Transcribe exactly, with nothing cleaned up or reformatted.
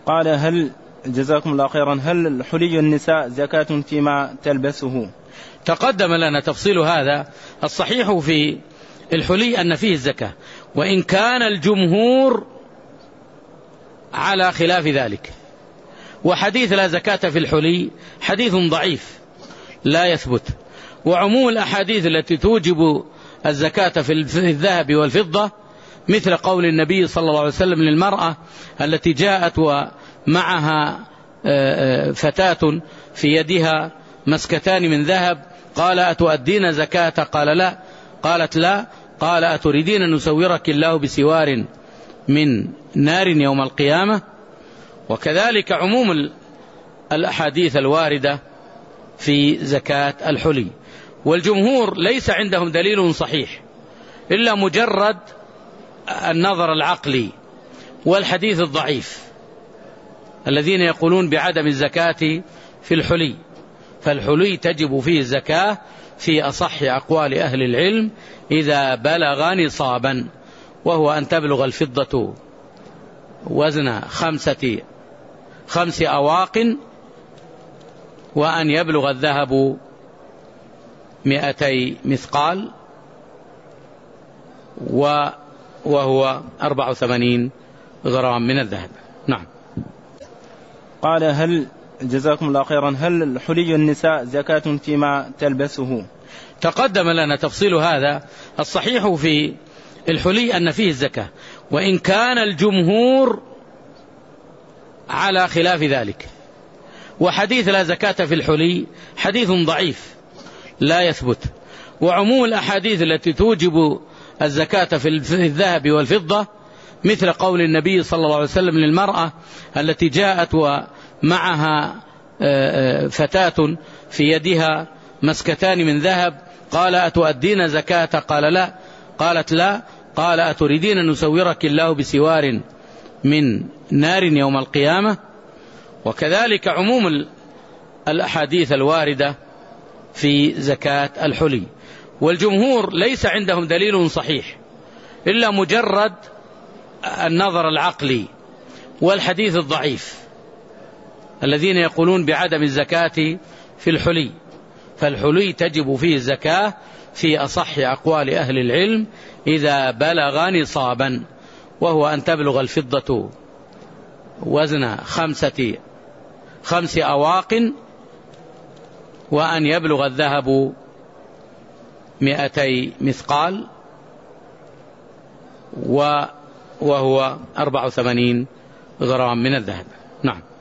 قال هل جزاكم الله خيرا هل حلي النساء زكاة فيما تلبسه؟ تقدم لنا تفصيل هذا. الصحيح في الحلي أن فيه الزكاة، وإن كان الجمهور على خلاف ذلك. وحديث لا زكاة في الحلي حديث ضعيف لا يثبت، وعموم الأحاديث التي توجب الزكاة في الذهب والفضة مثل قول النبي صلى الله عليه وسلم للمرأة التي جاءت ومعها فتاة في يدها مسكتان من ذهب، قال أتؤدين زكاة؟ قال لا. قالت لا. قال أتريدين أن نسورك الله بسوار من نار يوم القيامة؟ وكذلك عموم الأحاديث الواردة في زكاة الحلي. والجمهور ليس عندهم دليل صحيح إلا مجرد النظر العقلي والحديث الضعيف الذين يقولون بعدم الزكاة في الحلي. فالحلي تجب فيه الزكاة في أصح أقوال أهل العلم إذا بلغ نصابا، وهو أن تبلغ الفضة وزن خمسة خمس أواق، وأن يبلغ الذهب مئتي مثقال، وهو أربع وثمانين غرام من الذهب. نعم. قال هل جزاكم الله خيرا هل حلي النساء زكاة فيما تلبسه؟ تقدم لنا تفصيل هذا. الصحيح في الحلي أن فيه الزكاة، وإن كان الجمهور على خلاف ذلك. وحديث لا زكاة في الحلي حديث ضعيف لا يثبت، وعموم الأحاديث التي توجب الزكاة في الذهب والفضة مثل قول النبي صلى الله عليه وسلم للمرأة التي جاءت ومعها فتاة في يدها مسكتان من ذهب، قال أتؤدين زكاة؟ قال لا. قالت لا. قال أتريدين أن نسورك الله بسوار من نار يوم القيامة؟ وكذلك عموم الأحاديث الواردة في زكاة الحلي. والجمهور ليس عندهم دليل صحيح إلا مجرد النظر العقلي والحديث الضعيف الذين يقولون بعدم الزكاة في الحلي. فالحلي تجب فيه الزكاة في أصح أقوال أهل العلم إذا بلغ نصابا، وهو أن تبلغ الفضة وزن خمسة خمس أواق، وأن يبلغ الذهب مئتي مثقال، وهو أربع وثمانين غرام من الذهب. نعم.